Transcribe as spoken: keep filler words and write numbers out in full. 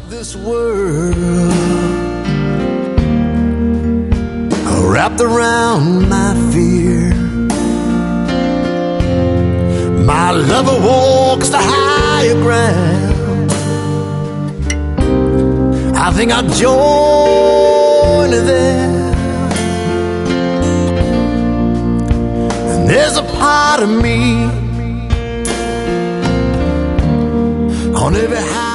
this world wrapped around my fear. My lover walks the higher ground. I think I'll join her there. And there's a part of me on every high